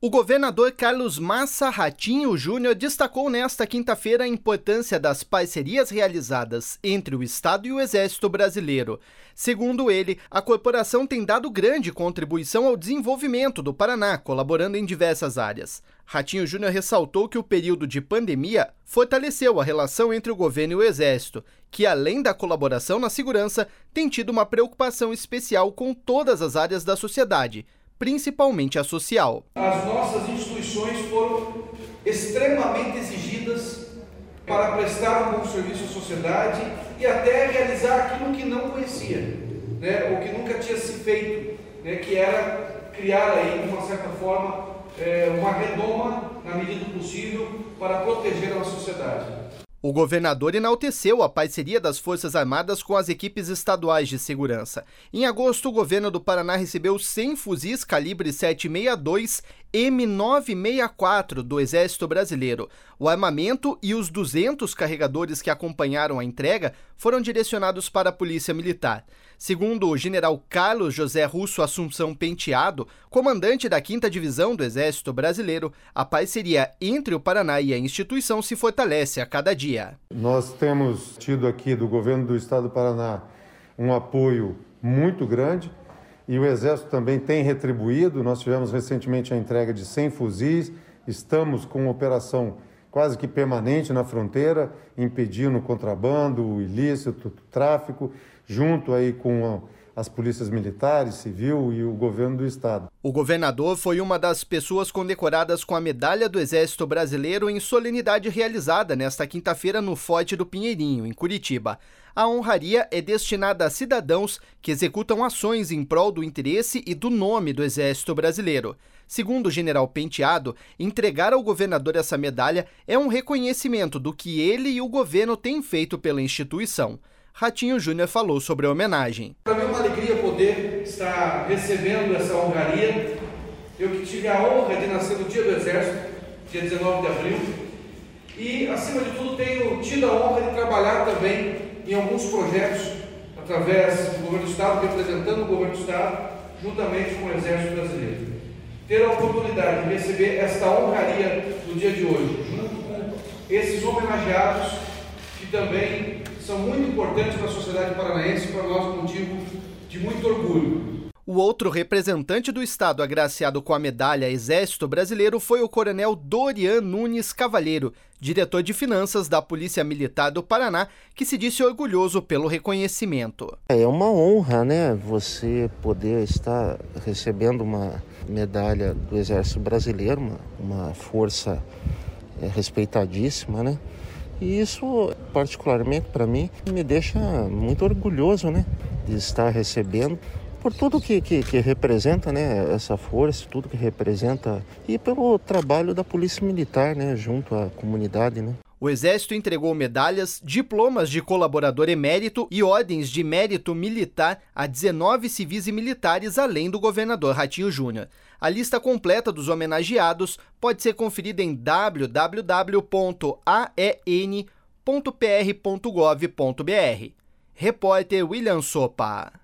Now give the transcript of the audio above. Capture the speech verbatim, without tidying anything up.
O governador Carlos Massa Ratinho Júnior destacou nesta quinta-feira a importância das parcerias realizadas entre o Estado e o Exército Brasileiro. Segundo ele, a corporação tem dado grande contribuição ao desenvolvimento do Paraná, colaborando em diversas áreas. Ratinho Júnior ressaltou que o período de pandemia fortaleceu a relação entre o governo e o Exército, que, além da colaboração na segurança, tem tido uma preocupação especial com todas as áreas da sociedade, principalmente a social. As nossas instituições foram extremamente exigidas para prestar um bom serviço à sociedade e até realizar aquilo que não conhecia, né, ou que nunca tinha se feito, né, que era criar aí, de uma certa forma, é, uma redoma, na medida do possível, para proteger a sociedade. O governador enalteceu a parceria das Forças Armadas com as equipes estaduais de segurança. Em agosto, o governo do Paraná recebeu cem fuzis calibre sete sessenta e dois M novecentos e sessenta e quatro do Exército Brasileiro. O armamento e os duzentos carregadores que acompanharam a entrega foram direcionados para a Polícia Militar. Segundo o general Carlos José Russo Assunção Penteado, comandante da quinta Divisão do Exército Brasileiro, a parceria entre o Paraná e a instituição se fortalece a cada dia. Nós temos tido aqui do governo do Estado do Paraná um apoio muito grande e o Exército também tem retribuído. Nós tivemos recentemente a entrega de cem fuzis, estamos com uma operação quase que permanente na fronteira, impedindo o contrabando, o ilícito, o tráfico, junto aí com as polícias militares, civil e o governo do estado. O governador foi uma das pessoas condecoradas com a Medalha do Exército Brasileiro em solenidade realizada nesta quinta-feira no Forte do Pinheirinho, em Curitiba. A honraria é destinada a cidadãos que executam ações em prol do interesse e do nome do Exército Brasileiro. Segundo o general Penteado, entregar ao governador essa medalha é um reconhecimento do que ele e o governo têm feito pela instituição. Ratinho Júnior falou sobre a homenagem. Para mim é uma alegria poder estar recebendo essa honraria. Eu que tive a honra de nascer no dia do Exército, dia dezenove de abril, e acima de tudo tenho tido a honra de trabalhar também em alguns projetos através do governo do Estado, representando o governo do Estado, juntamente com o Exército Brasileiro. Ter a oportunidade de receber esta honraria no dia de hoje, junto com esses homenageados que também são muito importantes para a sociedade paranaense, para nós motivo de muito orgulho. O outro representante do Estado agraciado com a medalha Exército Brasileiro foi o coronel Dorian Nunes Cavalheiro, diretor de finanças da Polícia Militar do Paraná, que se disse orgulhoso pelo reconhecimento. É uma honra, né, você poder estar recebendo uma medalha do Exército Brasileiro, uma, uma força é, respeitadíssima, né? E isso, particularmente para mim, me deixa muito orgulhoso, né, de estar recebendo, por tudo que, que, que representa, né, essa força, tudo que representa, e pelo trabalho da Polícia Militar, né, junto à comunidade, né. O Exército entregou medalhas, diplomas de colaborador emérito e ordens de mérito militar a dezenove civis e militares, além do governador Ratinho Júnior. A lista completa dos homenageados pode ser conferida em w w w ponto a e n ponto p r ponto gov ponto b r. Repórter William Sopa.